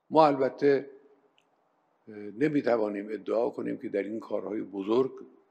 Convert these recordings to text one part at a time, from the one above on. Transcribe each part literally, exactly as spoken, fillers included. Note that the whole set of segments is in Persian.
ما البته نمیتوانیم ادعا کنیم که در این کارهای بزرگ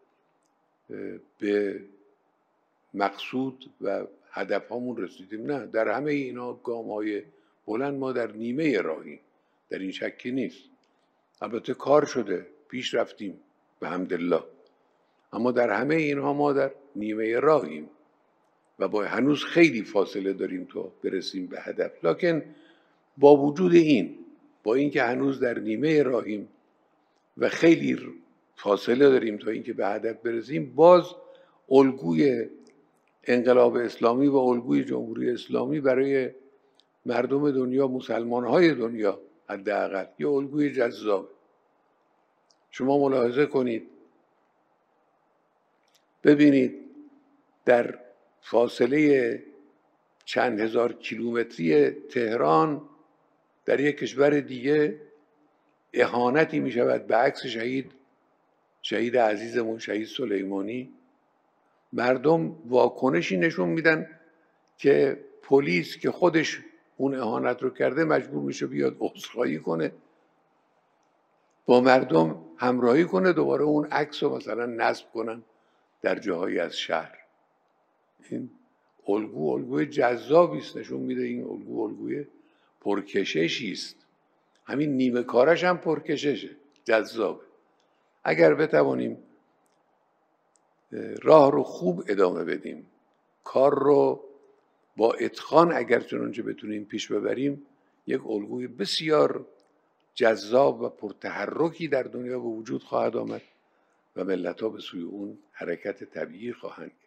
به مقصود و هدفهامون رسیدیم. نه، در همه اینا گام‌های بلند ما در نیمه راهیم، در این شکی نیست. البته کار شده، پیش رفتیم به حمدالله، اما در همه اینها ما در نیمه راهیم و با هنوز خیلی فاصله داریم تا برسیم به هدف. لکن با وجود این، با اینکه هنوز در نیمه راهیم و خیلی فاصله داریم تا اینکه به هدف برسیم، باز الگوی انقلاب اسلامی و الگوی جمهوری اسلامی برای مردم دنیا، مسلمان‌های دنیا حداقل، یه الگوی جذاب. شما ملاحظه کنید، ببینید در فاصله چند هزار کیلومتری تهران در یک کشور دیگه اهانتی می شود به عکس شهید شهید عزیزمون شهید سلیمانی. مردم واکنشی نشون میدن که پلیس که خودش اون اهانت رو کرده مجبور میشه بیاد عذرخواهی کنه، با مردم همراهی کنه، دوباره اون عکس رو مثلا نصب کنن در جاهایی از شهر. این الگو الگوی جذابی است، نشون میده این الگو الگوی پرکششی است. همین نیمه کارش هم پرکششه، جذابه. اگر بتوانیم راه رو خوب ادامه بدیم، کار رو با اتقان اگر چنانچه بتونیم پیش ببریم، یک الگوی بسیار جذاب و پرتحرکی در دنیا به وجود خواهد آمد و ملت‌ها به سوی اون حرکت طبیعی خواهند کرد.